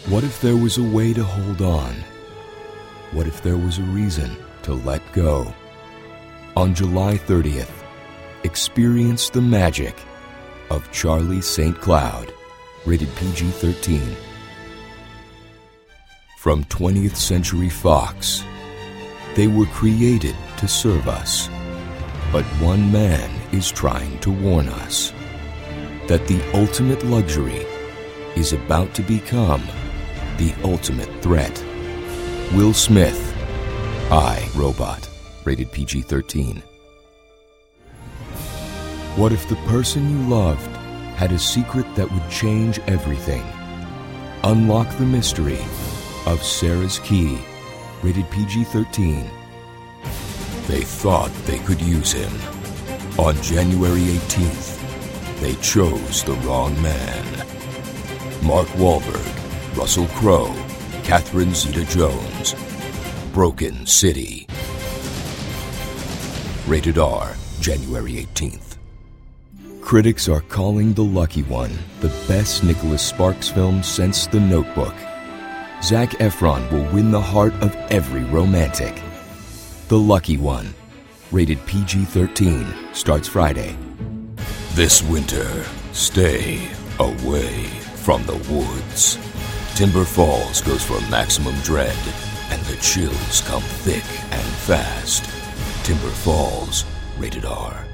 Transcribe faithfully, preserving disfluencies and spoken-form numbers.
What if there was a way to hold on? What if there was a reason to let go? On July thirtieth, experience the magic of Charlie Saint Cloud, rated P G thirteen. From twentieth Century Fox, they were created to serve us. But one man is trying to warn us that the ultimate luxury is about to become the ultimate threat. Will Smith, I, Robot, rated P G thirteen. What if the person you loved had a secret that would change everything? Unlock the mystery of Sarah's Key, rated P G thirteen. They thought they could use him. On January eighteenth, they chose the wrong man. Mark Wahlberg, Russell Crowe, Catherine Zeta-Jones. Broken City. Rated R, January eighteenth. Critics are calling The Lucky One the best Nicholas Sparks film since The Notebook. Zac Efron will win the heart of every romantic. The Lucky One, rated P G thirteen, starts Friday. This winter, stay away from the woods. Timber Falls goes for maximum dread, and the chills come thick and fast. Timber Falls, rated R.